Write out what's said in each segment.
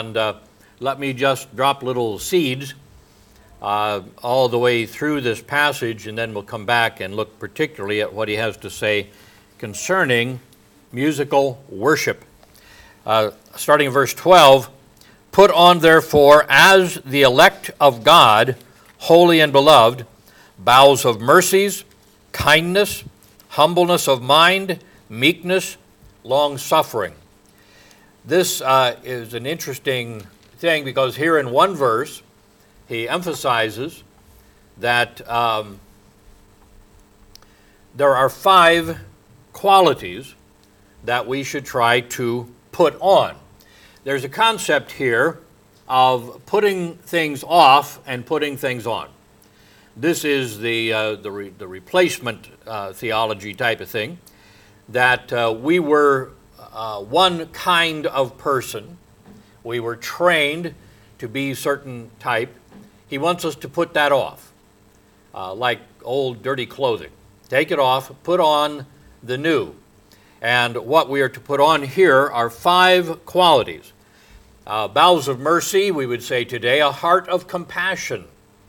And let me just drop little seeds all the way through this passage, and then we'll come back and look particularly at what he has to say concerning musical worship. Starting in verse 12, "Put on therefore as the elect of God, holy and beloved, bowels of mercies, kindness, humbleness of mind, meekness, long-suffering." This is an interesting thing because here in one verse, he emphasizes that there are 5 qualities that we should try to put on. There's a concept here of putting things off and putting things on. This is the replacement theology type of thing, that we were one kind of person. We were trained to be certain type. He wants us to put that off, like old dirty clothing. Take it off, put on the new. And what we are to put on here are 5 qualities. Bowels of mercy, we would say today, a heart of compassion.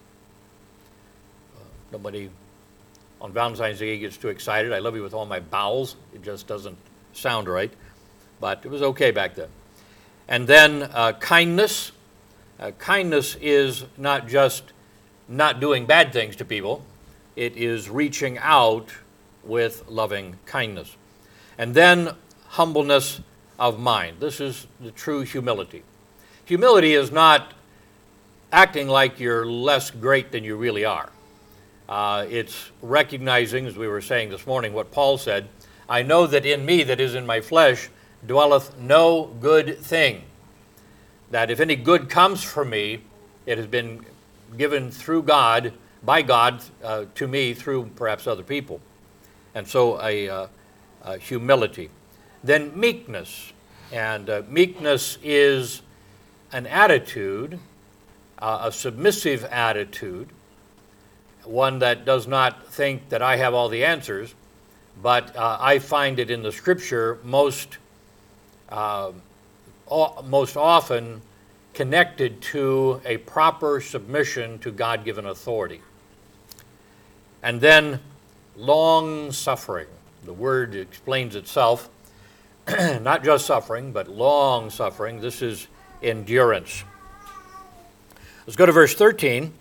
Nobody on Valentine's Day gets too excited. I love you with all my bowels. It just doesn't sound right, but it was okay back then. And then kindness. Kindness is not just not doing bad things to people. It is reaching out with loving kindness. And then humbleness of mind. This is the true humility. Humility is not acting like you're less great than you really are. It's recognizing, as we were saying this morning, what Paul said, "I know that in me, that is in my flesh, dwelleth no good thing." That if any good comes from me, it has been given through God, by God, to me through perhaps other people. And so humility. Then meekness. And meekness is an attitude, a submissive attitude, one that does not think that I have all the answers, but I find it in the Scripture most often connected to a proper submission to God-given authority. And then long-suffering. The word explains itself. Not just suffering, but long-suffering. This is endurance. Let's go to verse 13.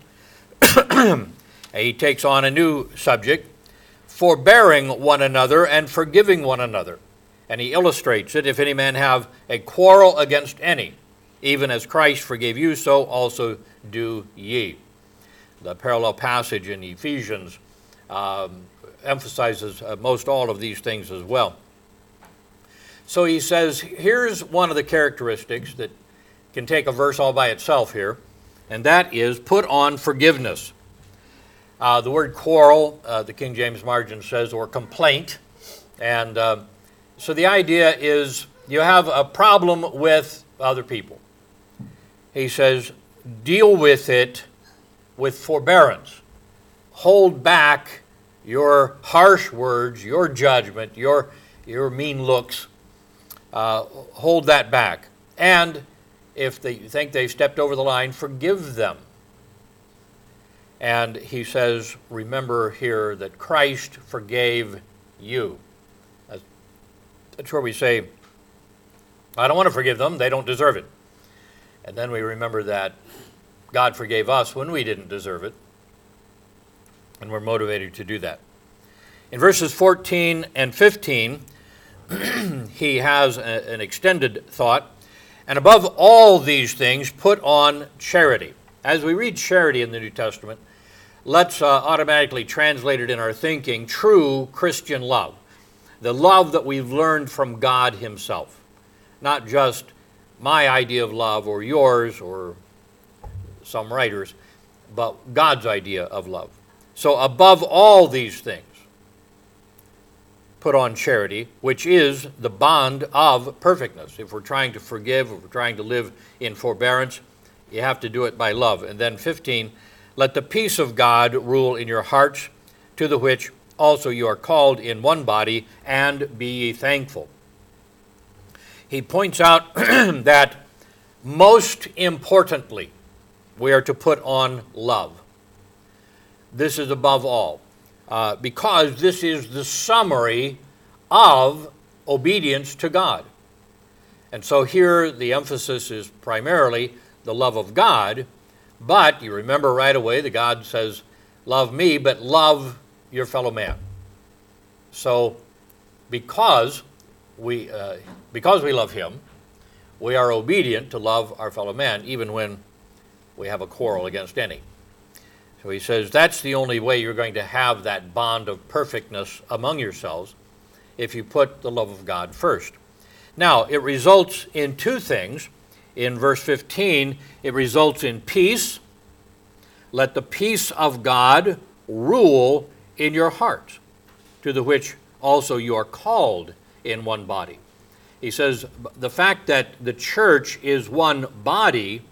He takes on a new subject, forbearing one another and forgiving one another. And he illustrates it, "If any man have a quarrel against any, even as Christ forgave you, so also do ye." The parallel passage in Ephesians emphasizes most all of these things as well. So he says, here's one of the characteristics that can take a verse all by itself here, and that is put on forgiveness. The word quarrel, the King James margin says, or complaint. And so the idea is you have a problem with other people. He says, deal with it with forbearance. Hold back your harsh words, your judgment, your mean looks. Hold that back. And if they think they've stepped over the line, forgive them. And he says, remember here that Christ forgave you. That's where we say, I don't want to forgive them, they don't deserve it. And then we remember that God forgave us when we didn't deserve it. And we're motivated to do that. In verses 14 and 15, he has an extended thought. And above all these things, put on charity. As we read charity in the New Testament, let's automatically translate it in our thinking, true Christian love. The love that we've learned from God himself. Not just my idea of love or yours or some writers, but God's idea of love. So above all these things, put on charity, which is the bond of perfectness. If we're trying to forgive, if we're trying to live in forbearance, you have to do it by love. And then 15, let the peace of God rule in your hearts, to the which also you are called in one body, and be ye thankful. He points out that most importantly, we are to put on love. This is above all, because this is the summary of obedience to God. And so here the emphasis is primarily the love of God, but you remember right away that God says, love me, but love your fellow man. So because we love him, we are obedient to love our fellow man, even when we have a quarrel against any. So he says that's the only way you're going to have that bond of perfectness among yourselves, if you put the love of God first. Now, it results in two things. In verse 15, it results in peace. Let the peace of God rule in your hearts, to the which also you are called in one body. He says the fact that the church is one body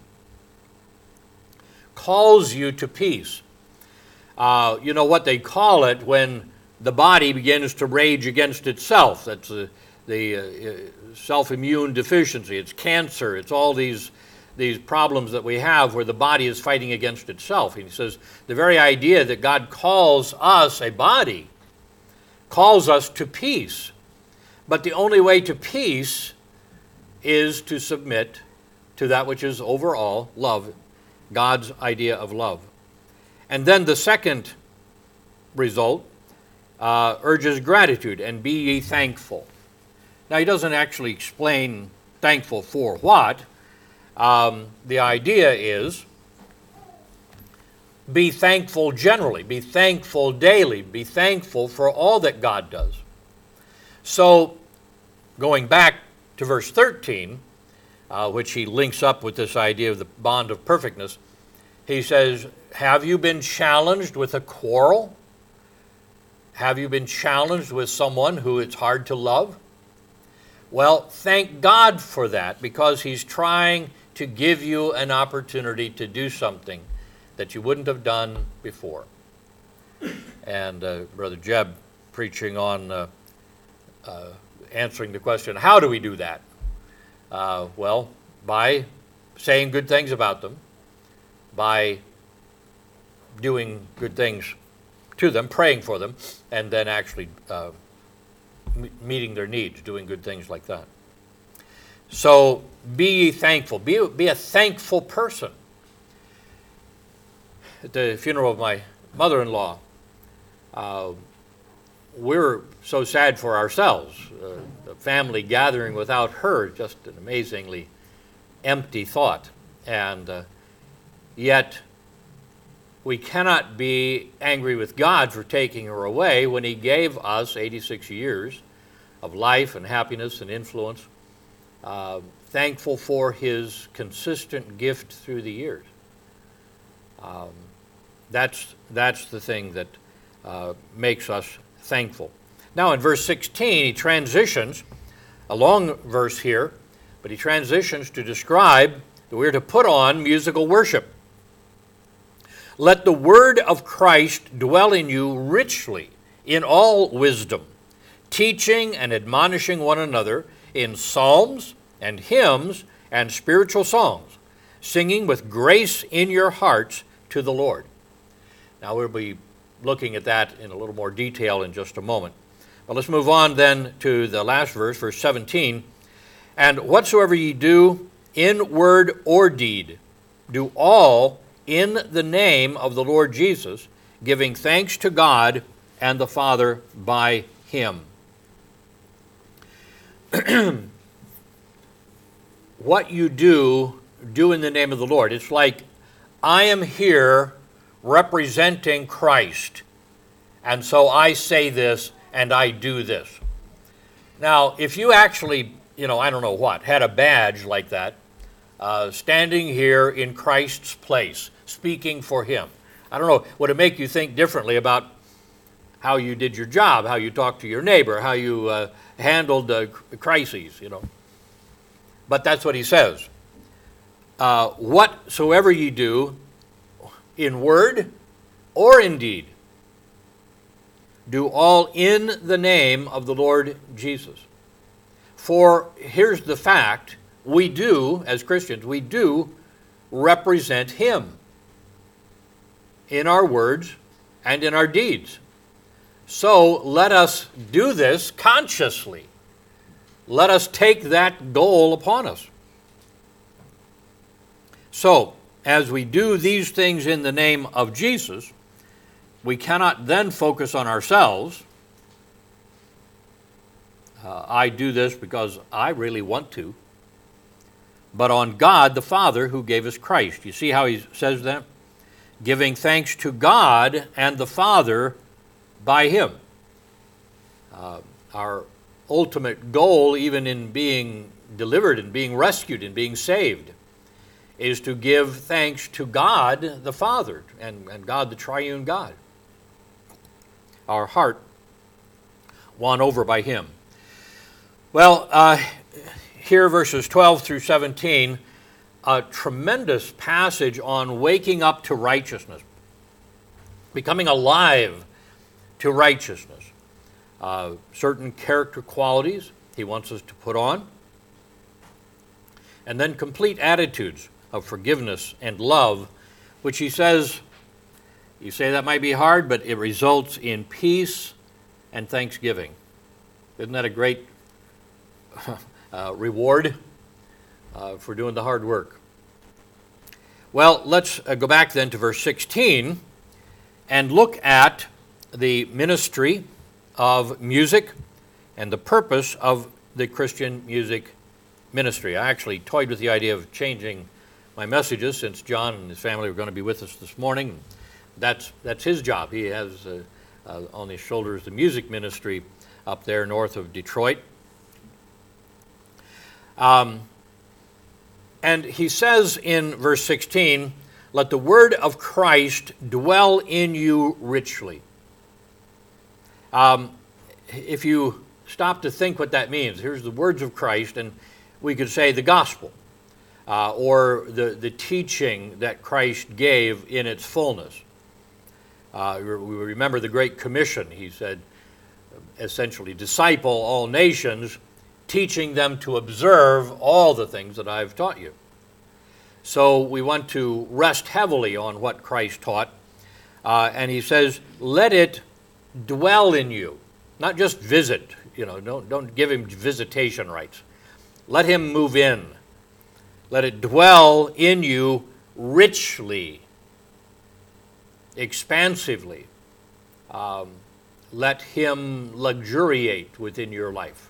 calls you to peace. You know what they call it when the body begins to rage against itself. That's the self-immune deficiency. It's cancer. It's all these problems that we have where the body is fighting against itself. He says the very idea that God calls us a body calls us to peace. But the only way to peace is to submit to that which is overall love, God's idea of love. And then the second result urges gratitude, and be ye thankful. Now, he doesn't actually explain thankful for what. The idea is be thankful generally, be thankful daily, be thankful for all that God does. So, going back to verse 13, which he links up with this idea of the bond of perfectness, he says, have you been challenged with a quarrel? Have you been challenged with someone who it's hard to love? Well, thank God for that, because he's trying to give you an opportunity to do something that you wouldn't have done before. And Brother Jeb preaching on answering the question, how do we do that? Well, by saying good things about them, by doing good things to them, praying for them, and then actually meeting their needs, doing good things like that. So be ye thankful. Be a thankful person. At the funeral of my mother-in-law, we're so sad for ourselves. The family gathering without her, just an amazingly empty thought. And yet, we cannot be angry with God for taking her away when he gave us 86 years of life and happiness and influence. Thankful for his consistent gift through the years. That's the thing that makes us thankful. Now in verse 16, he transitions, a long verse here, but he transitions to describe that we're to put on musical worship. Let the word of Christ dwell in you richly in all wisdom, teaching and admonishing one another in psalms and hymns and spiritual songs, singing with grace in your hearts to the Lord. Now we'll be looking at that in a little more detail in just a moment. But let's move on then to the last verse, verse 17. And whatsoever ye do in word or deed, do all in the name of the Lord Jesus, giving thanks to God and the Father by him. What you do in the name of the Lord. It's like, I am here representing Christ, and so I say this and I do this. Now, if you actually, I don't know what, had a badge like that, standing here in Christ's place, speaking for him, I don't know, would it make you think differently about how you did your job, how you talked to your neighbor, how you handled crises, But that's what he says. Whatsoever ye do, in word or in deed, do all in the name of the Lord Jesus. For here's the fact we do, as Christians, we do represent Him in our words and in our deeds. So let us do this consciously. Let us take that goal upon us. So, as we do these things in the name of Jesus, we cannot then focus on ourselves. I do this because I really want to. But on God the Father who gave us Christ. You see how he says that? Giving thanks to God and the Father by Him. Our ultimate goal, even in being delivered and being rescued and being saved, is to give thanks to God the Father and God the triune God. Our heart won over by Him. Well, here verses 12 through 17, a tremendous passage on waking up to righteousness, becoming alive to righteousness. Certain character qualities he wants us to put on, and then complete attitudes of forgiveness and love, which he says, you say that might be hard, but it results in peace and thanksgiving. Isn't that a great reward for doing the hard work? Well, let's go back then to verse 16 and look at the ministry of music and the purpose of the Christian music ministry. I actually toyed with the idea of changing my messages since John and his family were going to be with us this morning. That's his job. He has on his shoulders the music ministry up there north of Detroit. And he says in verse 16, let the word of Christ dwell in you richly. If you stop to think what that means, here's the words of Christ, and we could say the gospel, or the teaching that Christ gave in its fullness. We remember the Great Commission. He said, essentially, disciple all nations, teaching them to observe all the things that I've taught you. So we want to rest heavily on what Christ taught. And he says, let it dwell in you. Not just visit, don't give him visitation rights. Let him move in. Let it dwell in you richly, expansively. Let him luxuriate within your life.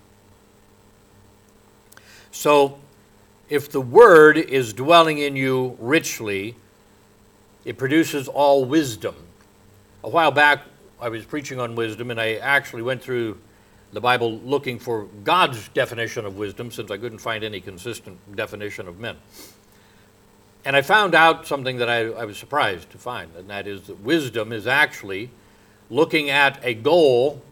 So, if the word is dwelling in you richly, it produces all wisdom. A while back, I was preaching on wisdom, and I actually went through the Bible looking for God's definition of wisdom, since I couldn't find any consistent definition of men. And I found out something that I was surprised to find, and that is that wisdom is actually looking at a goal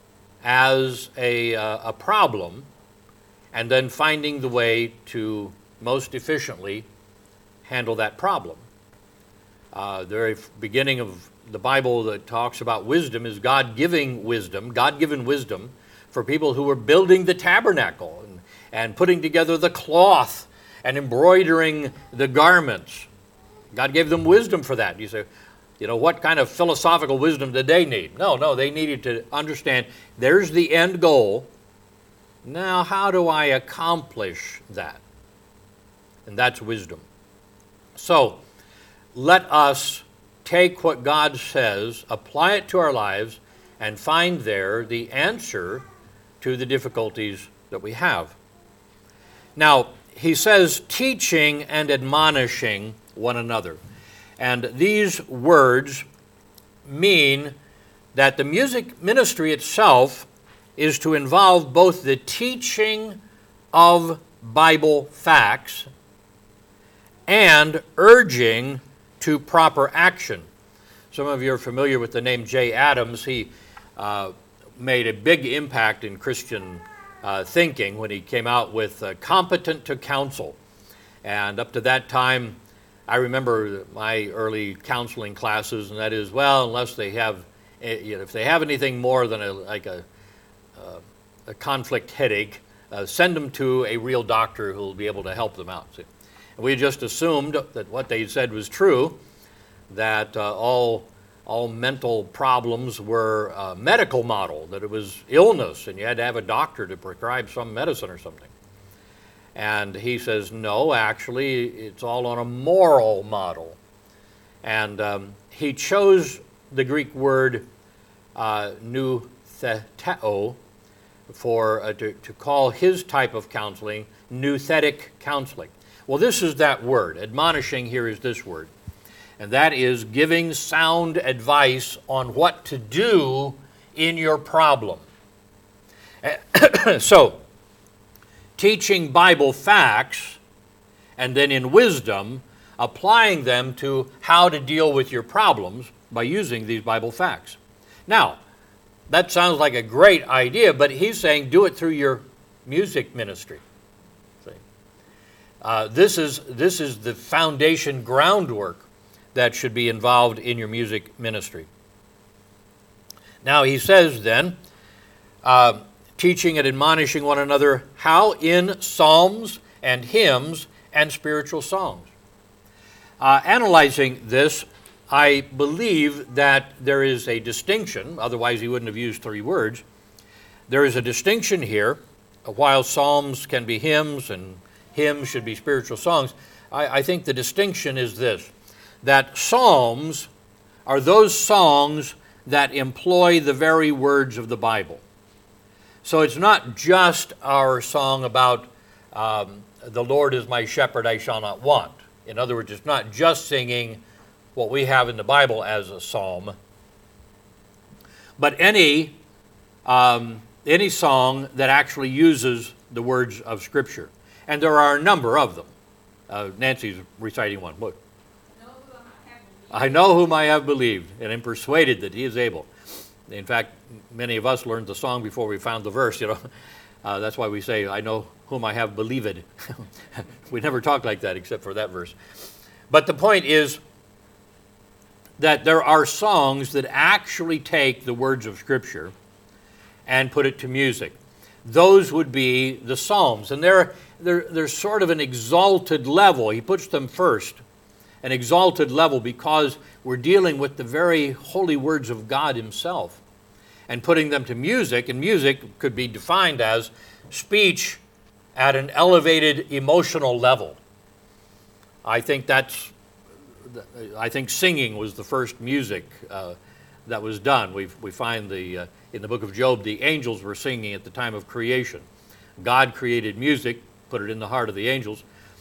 as a problem, and then finding the way to most efficiently handle that problem. The very beginning of the Bible that talks about wisdom is God-given wisdom for people who were building the tabernacle and putting together the cloth and embroidering the garments. God gave them wisdom for that. You say, what kind of philosophical wisdom did they need? No, they needed to understand there's the end goal. Now, how do I accomplish that? And that's wisdom. So, let us take what God says, apply it to our lives, and find there the answer to the difficulties that we have. Now, he says, teaching and admonishing one another. And these words mean that the music ministry itself is to involve both the teaching of Bible facts and urging to proper action. Some of you are familiar with the name Jay Adams. He made a big impact in Christian thinking when he came out with Competent to Counsel. And up to that time, I remember my early counseling classes, and that is, unless they have, if they have anything more than a conflict headache, send them to a real doctor who will be able to help them out. See? And we just assumed that what they said was true, that all mental problems were a medical model, that it was illness and you had to have a doctor to prescribe some medicine or something. And he says, no, actually, it's all on a moral model. And he chose the Greek word noutheteo to call his type of counseling nouthetic counseling. Well, this is that word. Admonishing here is this word. And that is giving sound advice on what to do in your problem. So, teaching Bible facts, and then in wisdom, applying them to how to deal with your problems by using these Bible facts. Now, that sounds like a great idea, but he's saying do it through your music ministry. This is the foundation groundwork that should be involved in your music ministry. Now he says then, teaching and admonishing one another how in psalms and hymns and spiritual songs. Analyzing this, I believe that there is a distinction, otherwise he wouldn't have used 3 words. There is a distinction here, while psalms can be hymns and hymns should be spiritual songs. I think the distinction is this, that psalms are those songs that employ the very words of the Bible. So it's not just our song about the Lord is my shepherd, I shall not want. In other words, it's not just singing what we have in the Bible as a psalm, but any song that actually uses the words of Scripture. And there are a number of them. Nancy's reciting one. Look. I know whom I have believed, and am persuaded that he is able. In fact, many of us learned the song before we found the verse, you know. That's why we say, I know whom I have believed. We never talk like that except for that verse. But the point is that there are songs that actually take the words of Scripture and put it to music. Those would be the Psalms. And they're sort of an exalted level. He puts them first, an exalted level, because we're dealing with the very holy words of God himself and putting them to music. And music could be defined as speech at an elevated emotional level. I think singing was the first music that was done. We find in the book of Job, the angels were singing at the time of creation. God created music, put it in the heart of the angels.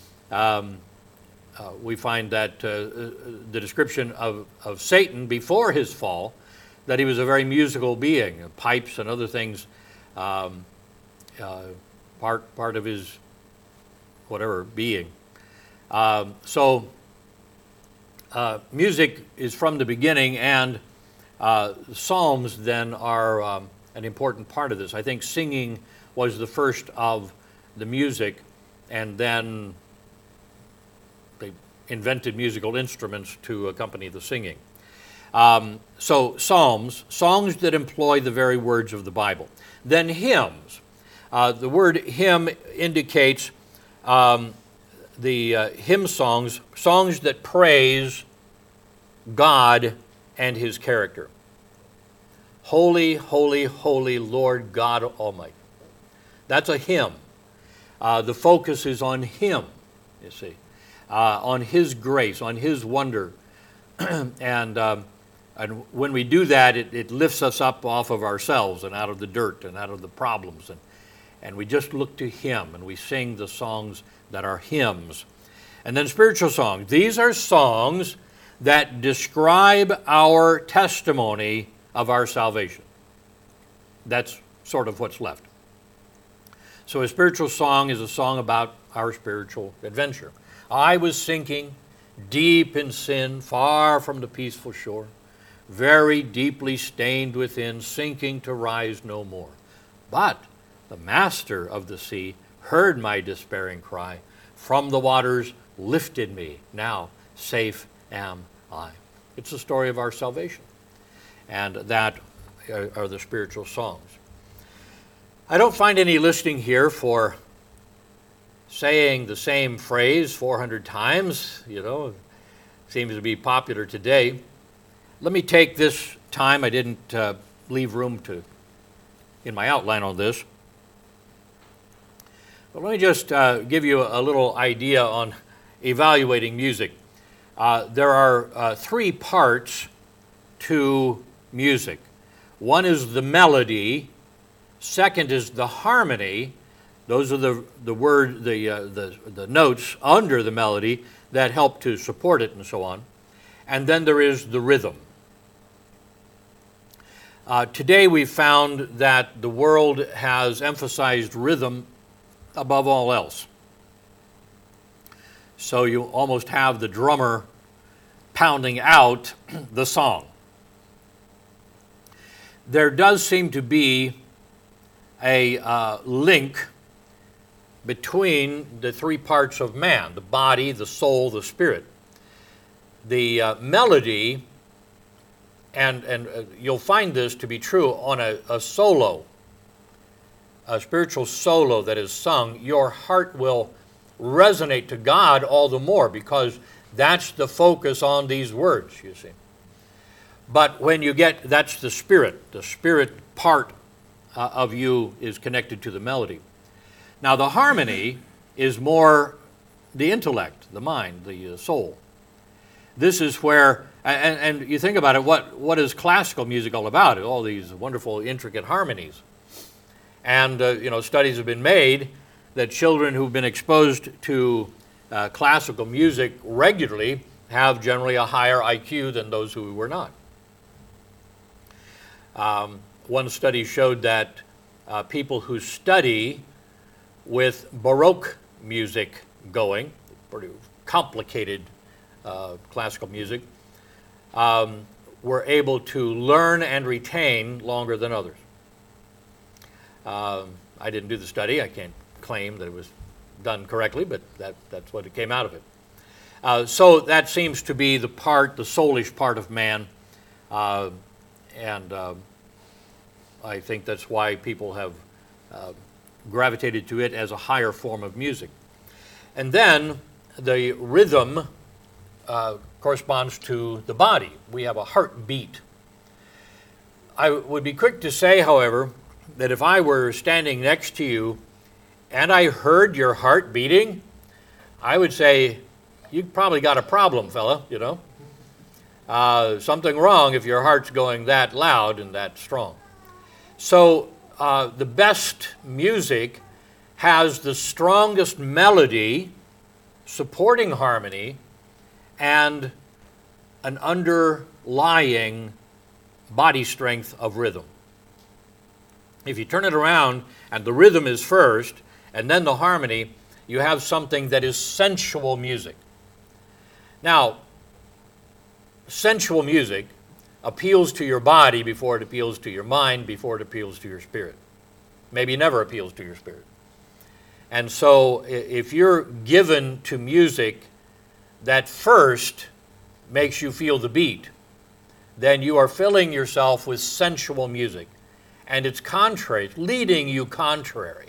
We find that the description of Satan before his fall, that he was a very musical being, pipes and other things, part of his whatever being. So music is from the beginning, and psalms then are an important part of this. I think singing was the first of the music, and then they invented musical instruments to accompany the singing. So psalms, songs that employ the very words of the Bible. Then hymns. The word hymn indicates the hymn songs, songs that praise God and his character. Holy, holy, holy Lord God Almighty. That's a hymn. The focus is on him, you see, on his grace, on his wonder. And when we do that, it lifts us up off of ourselves and out of the dirt and out of the problems. And we just look to him, and we sing the songs that are hymns. And then spiritual songs. These are songs that describe our testimony of our salvation. That's sort of what's left. So a spiritual song is a song about our spiritual adventure. I was sinking deep in sin, far from the peaceful shore, very deeply stained within, sinking to rise no more. But the master of the sea heard my despairing cry, from the waters lifted me, now safe am I. It's the story of our salvation. And that are the spiritual songs. I don't find any listing here for saying the same phrase 400 times, seems to be popular today. Let me take this time, I didn't leave room in my outline on this, but let me just give you a little idea on evaluating music. There are three parts to music. One is the melody, second is the harmony. Those are the notes under the melody that help to support it and so on. And then there is the rhythm. Today we've found that the world has emphasized rhythm above all else. So you almost have the drummer pounding out the song. There does seem to be a link between the three parts of man, the body, the soul, the spirit. The melody, and you'll find this to be true on a solo, a spiritual solo that is sung, your heart will resonate to God all the more because that's the focus on these words, you see. But when you that's the spirit part of you is connected to the melody. Now the harmony is more the intellect, the mind, the soul. This is where, and you think about it, what is classical music all about? All these wonderful, intricate harmonies. And studies have been made that children who've been exposed to classical music regularly have generally a higher IQ than those who were not. One study showed that people who study with Baroque music going, pretty complicated classical music, were able to learn and retain longer than others. I didn't do the study. I can't claim that it was done correctly, but that's what it came out of it. So that seems to be the soulish part of man, and I think that's why people have gravitated to it as a higher form of music. And then the rhythm corresponds to the body. We have a heartbeat. I would be quick to say, however, that if I were standing next to you and I heard your heart beating, I would say, you've probably got a problem, fella, something wrong if your heart's going that loud and that strong. So the best music has the strongest melody, supporting harmony, and an underlying body strength of rhythm. If you turn it around and the rhythm is first and then the harmony, you have something that is sensual music. Now, sensual music appeals to your body before it appeals to your mind, before it appeals to your spirit. Maybe never appeals to your spirit. And so if you're given to music that first makes you feel the beat, then you are filling yourself with sensual music. And it's contrary, leading you contrary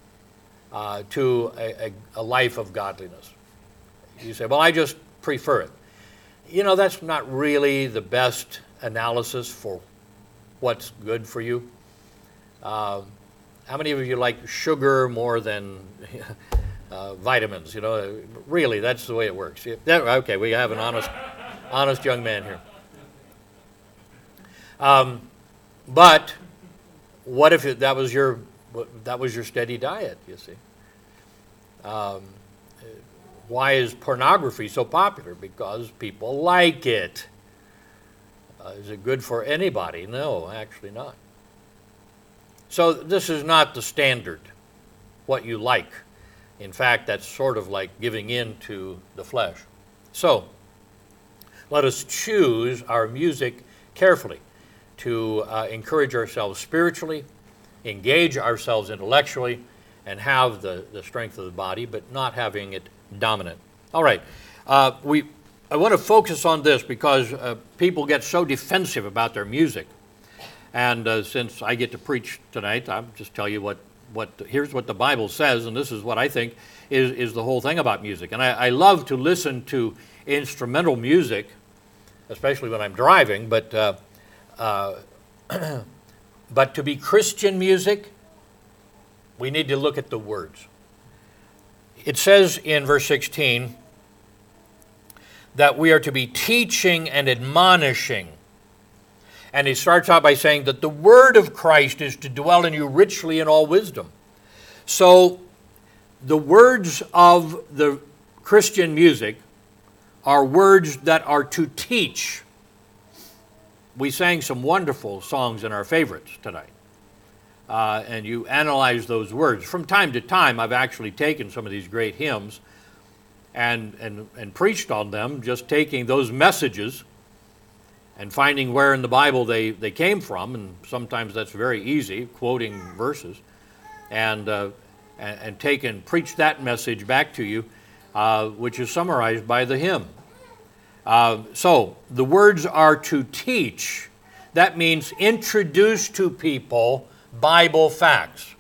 to a life of godliness. You say, well, I just prefer it. That's not really the best analysis for what's good for you. How many of you like sugar more than vitamins? Really, that's the way it works. Okay, we have an honest young man here. But what if that was your steady diet? You see. Why is pornography so popular? Because people like it. Is it good for anybody? No, actually not. So this is not the standard, what you like. In fact, that's sort of like giving in to the flesh. So let us choose our music carefully to encourage ourselves spiritually, engage ourselves intellectually, and have the strength of the body, but not having it dominant. All right. I want to focus on this because people get so defensive about their music. And since I get to preach tonight, I'll just tell you here's what the Bible says, and this is what I think is the whole thing about music. And I love to listen to instrumental music, especially when I'm driving, but to be Christian music, we need to look at the words. It says in verse 16 that we are to be teaching and admonishing. And he starts out by saying that the word of Christ is to dwell in you richly in all wisdom. So the words of the Christian music are words that are to teach. We sang some wonderful songs in our favorites tonight. And you analyze those words. From time to time, I've actually taken some of these great hymns and preached on them, just taking those messages and finding where in the Bible they came from, and sometimes that's very easy, quoting verses, and preach that message back to you, which is summarized by the hymn. So the words are to teach. That means introduce to people Bible facts.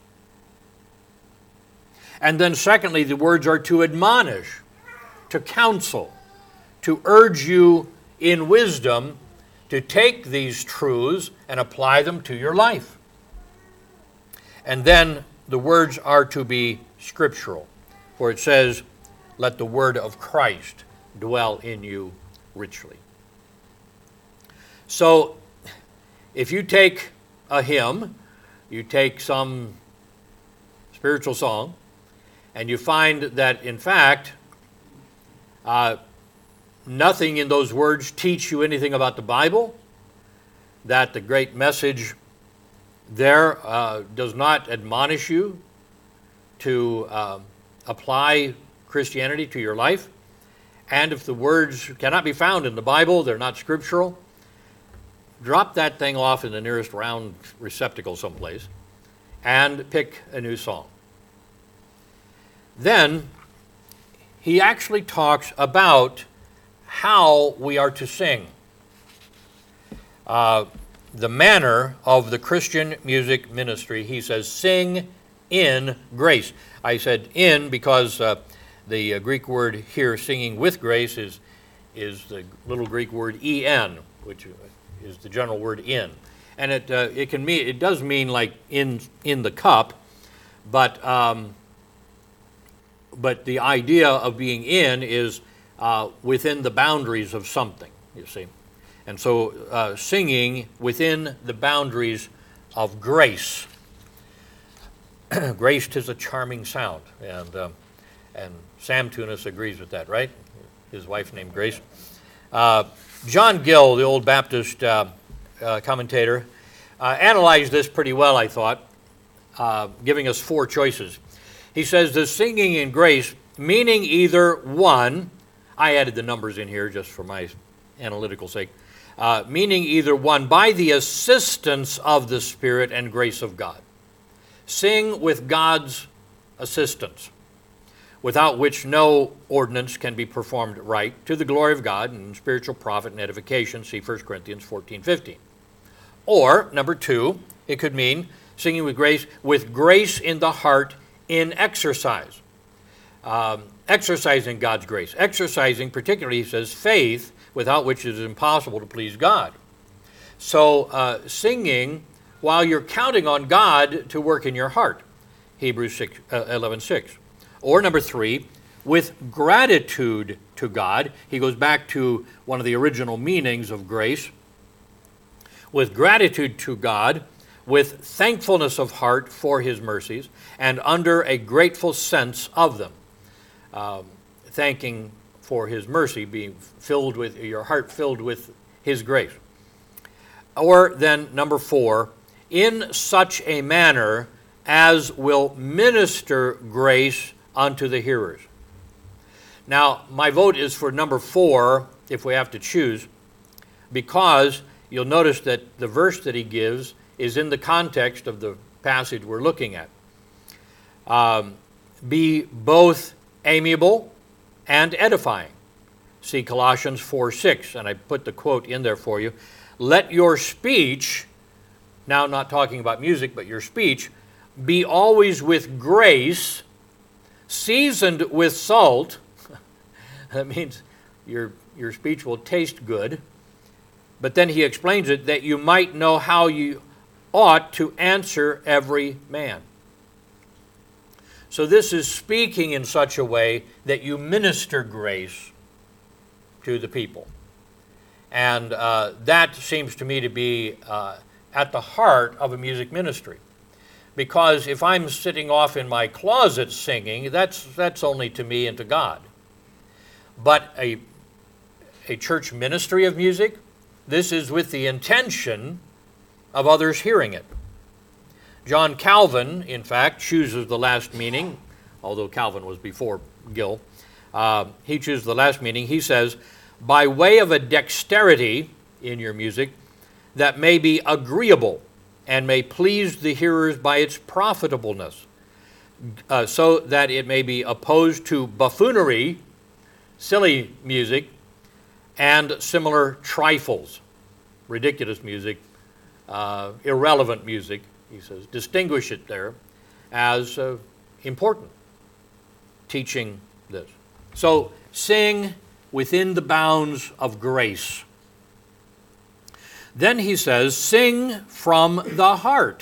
And then secondly, the words are to admonish, to counsel, to urge you in wisdom to take these truths and apply them to your life. And then the words are to be scriptural, for it says, let the word of Christ dwell in you richly. So if you take a hymn, you take some spiritual song, and you find that, in fact, nothing in those words teach you anything about the Bible, that the great message there does not admonish you to apply Christianity to your life, and if the words cannot be found in the Bible, they're not scriptural, drop that thing off in the nearest round receptacle someplace and pick a new song. Then he actually talks about how we are to sing. The manner of the Christian music ministry, he says, sing in grace. I said in because the Greek word here, singing with grace, is the little Greek word en, which is the general word in. And it does mean like in the cup, but the idea of being in is within the boundaries of something, you see. And so singing within the boundaries of grace. Grace 'tis a charming sound, and Sam Tunis agrees with that, right? His wife named Grace. John Gill, the old Baptist commentator, analyzed this pretty well, I thought, giving us four choices. He says the singing in grace, meaning either one, I added the numbers in here just for my analytical sake, meaning either one, by the assistance of the Spirit and grace of God. Sing with God's assistance, without which no ordinance can be performed right, to the glory of God and spiritual profit and edification, see 1 Corinthians 14:15. Or, number two, it could mean singing with grace in the heart in exercise. Exercising God's grace. Exercising, particularly, he says, faith, without which it is impossible to please God. So, singing while you're counting on God to work in your heart, Hebrews 11:6. Or number three, with gratitude to God. He goes back to one of the original meanings of grace. With gratitude to God, with thankfulness of heart for his mercies, and under a grateful sense of them. Thanking for his mercy, being filled with your heart filled with his grace. Or then number four, in such a manner as will minister grace unto the hearers. Now, my vote is for number four, if we have to choose, because you'll notice that the verse that he gives is in the context of the passage we're looking at. Be both amiable and edifying. See Colossians 4:6, and I put the quote in there for you. Let your speech now not talking about music, but your speech, be always with grace, seasoned with salt. That means your speech will taste good. But then he explains it, that you might know how you ought to answer every man. So this is speaking in such a way that you minister grace to the people. And that seems to me to be at the heart of a music ministry. Because if I'm sitting off in my closet singing, that's only to me and to God. But a church ministry of music, this is with the intention of others hearing it. John Calvin, in fact, chooses the last meaning, although Calvin was before Gill. He chooses the last meaning. He says, by way of a dexterity in your music that may be agreeable and may please the hearers by its profitableness, so that it may be opposed to buffoonery, silly music, and similar trifles, ridiculous music, irrelevant music, he says. Distinguish it there as important, teaching this. So sing within the bounds of grace. Then he says, sing from the heart.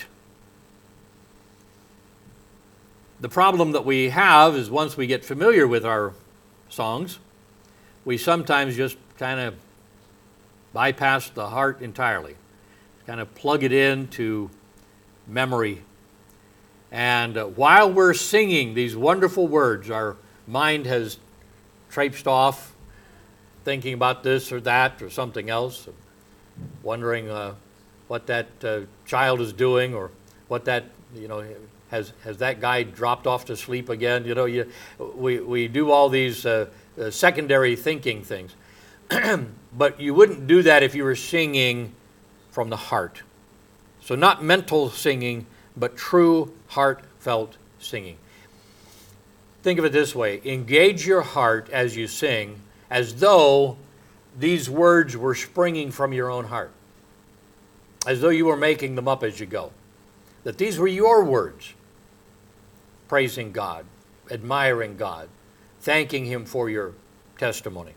The problem that we have is once we get familiar with our songs, we sometimes just kind of bypass the heart entirely, kind of plug it into memory. And while we're singing these wonderful words, our mind has traipsed off thinking about this or that or something else, wondering what that child is doing, or what that, has that guy dropped off to sleep again? We do all these secondary thinking things. But you wouldn't do that if you were singing from the heart. So not mental singing, but true heartfelt singing. Think of it this way. Engage your heart as you sing, as though these words were springing from your own heart, as though you were making them up as you go, that these were your words, praising God, admiring God, thanking Him for your testimony.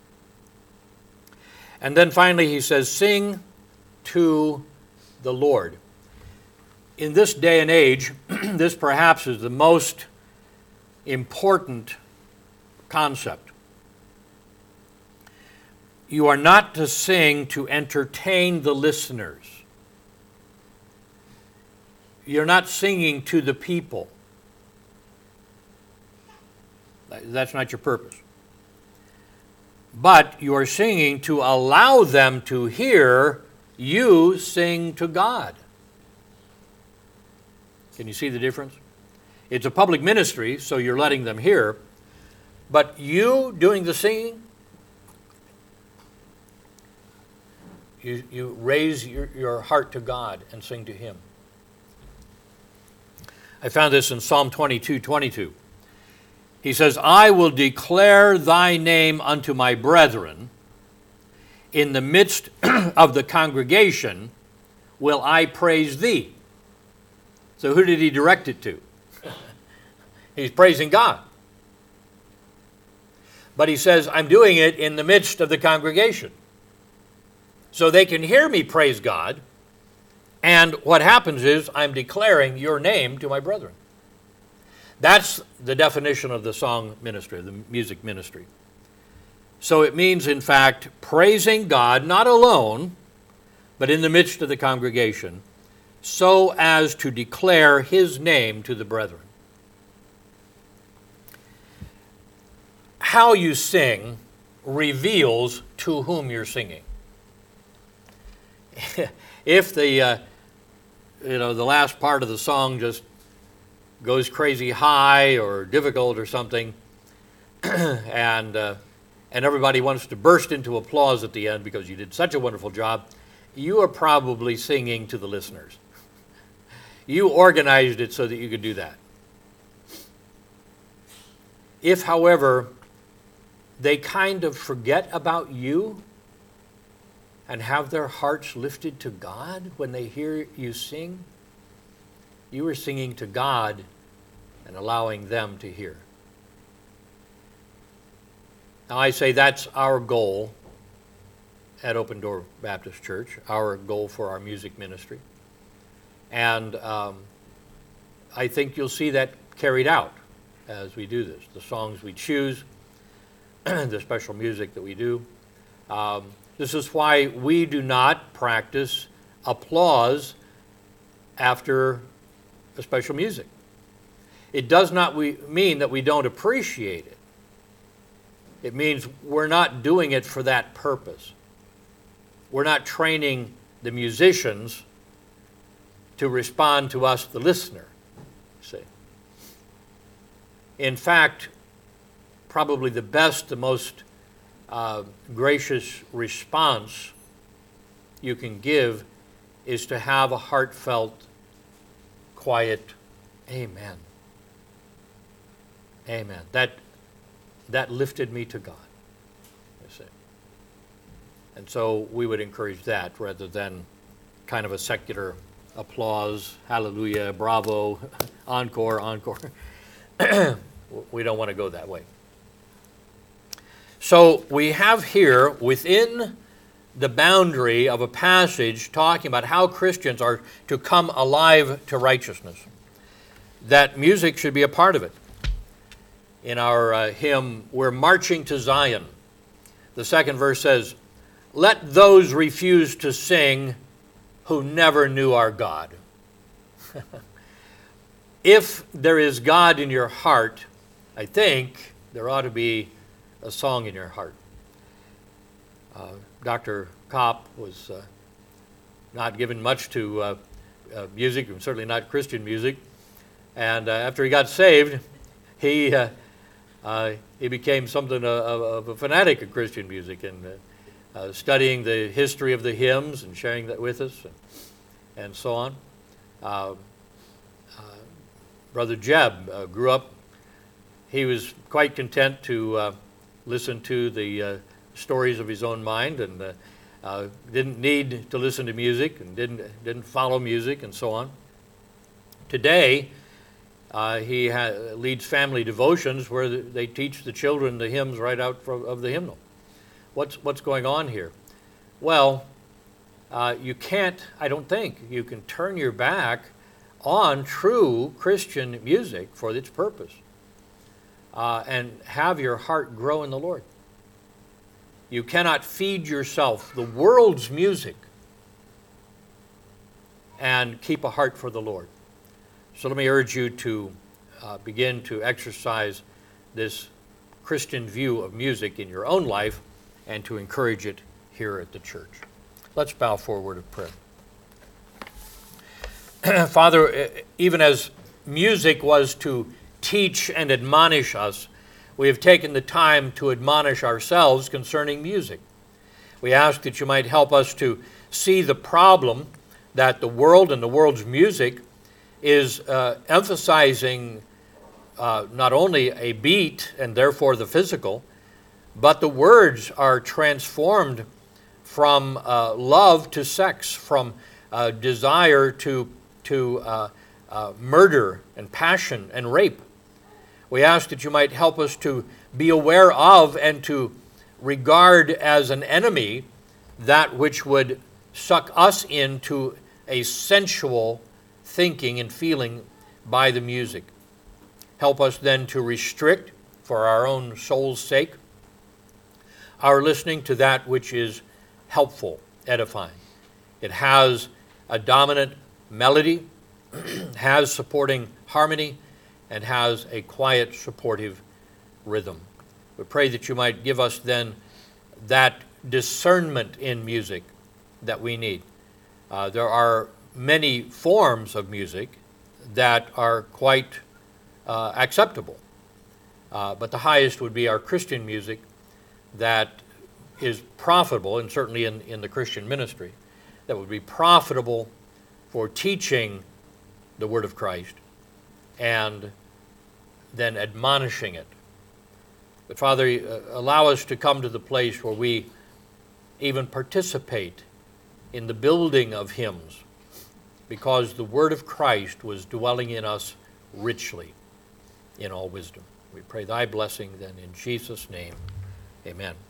And then finally he says, sing to the Lord. In this day and age, this perhaps is the most important concept. You are not to sing to entertain the listeners. You're not singing to the people. That's not your purpose. But you are singing to allow them to hear you sing to God. Can you see the difference? It's a public ministry, so you're letting them hear. But you doing the singing, you raise your heart to God and sing to Him. I found this in Psalm 22:22. He says, I will declare thy name unto my brethren. In the midst of the congregation will I praise thee. So who did he direct it to? He's praising God. But he says, I'm doing it in the midst of the congregation. So they can hear me praise God. And what happens is I'm declaring your name to my brethren. That's the definition of the song ministry, the music ministry. So it means, in fact, praising God, not alone, but in the midst of the congregation, so as to declare His name to the brethren. How you sing reveals to whom you're singing. If the last part of the song just goes crazy high or difficult or something, and everybody wants to burst into applause at the end because you did such a wonderful job, you are probably singing to the listeners. You organized it so that you could do that. If, however, they kind of forget about you and have their hearts lifted to God when they hear you sing? You are singing to God and allowing them to hear. Now I say that's our goal at Open Door Baptist Church, our goal for our music ministry. And I think you'll see that carried out as we do this. The songs we choose, the special music that we do. This is why we do not practice applause after a special music. It does not mean that we don't appreciate it. It means we're not doing it for that purpose. We're not training the musicians to respond to us, the listener. See. In fact, probably the best, the most gracious response you can give is to have a heartfelt, quiet, amen. Amen. That lifted me to God, you see. And so we would encourage that rather than kind of a secular applause, hallelujah, bravo, encore, encore. We don't want to go that way. So we have here within the boundary of a passage talking about how Christians are to come alive to righteousness, that music should be a part of it. In our hymn, We're Marching to Zion, the second verse says, "Let those refuse to sing who never knew our God." If there is God in your heart, I think there ought to be a song in your heart. Dr. Kopp was not given much to music, and certainly not Christian music. And after he got saved, he became something of a fanatic of Christian music and studying the history of the hymns and sharing that with us and so on. Brother Jeb grew up. He was quite content to listen to the stories of his own mind and didn't need to listen to music and didn't follow music and so on. Today, he leads family devotions where they teach the children the hymns right out of the hymnal. What's going on here? Well, you can't, I don't think, you can turn your back on true Christian music for its purpose and have your heart grow in the Lord. You cannot feed yourself the world's music and keep a heart for the Lord. So let me urge you to begin to exercise this Christian view of music in your own life and to encourage it here at the church. Let's bow for a word of prayer. Father, even as music was to teach and admonish us, we have taken the time to admonish ourselves concerning music. We ask that you might help us to see the problem that the world and the world's music is emphasizing not only a beat and therefore the physical, but the words are transformed from love to sex, from desire to murder and passion and rape. We ask that you might help us to be aware of and to regard as an enemy that which would suck us into a sensual thinking and feeling by the music. Help us then to restrict, for our own soul's sake, our listening to that which is helpful, edifying. It has a dominant melody, has supporting harmony, and has a quiet, supportive rhythm. We pray that you might give us then that discernment in music that we need. There are many forms of music that are quite acceptable, but the highest would be our Christian music that is profitable, and certainly in the Christian ministry, that would be profitable for teaching the Word of Christ and then admonishing it. But Father, allow us to come to the place where we even participate in the building of hymns, because the word of Christ was dwelling in us richly in all wisdom. We pray thy blessing then in Jesus' name. Amen.